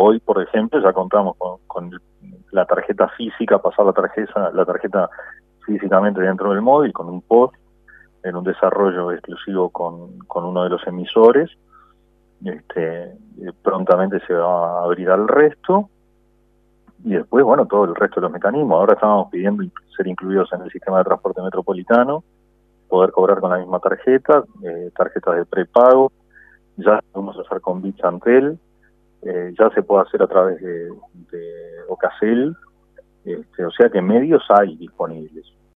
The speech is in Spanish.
hoy, por ejemplo, ya contamos con la tarjeta física, pasar la tarjeta físicamente dentro del móvil, con un POS, en un desarrollo exclusivo con uno de los emisores. Prontamente se va a abrir al resto, y después, bueno, todo el resto de los mecanismos. Ahora estábamos pidiendo ser incluidos en el sistema de transporte metropolitano, poder cobrar con la misma tarjeta, tarjetas de prepago, ya podemos hacer con Bichantel, ya se puede hacer a través de Ocasel, o sea que medios hay disponibles.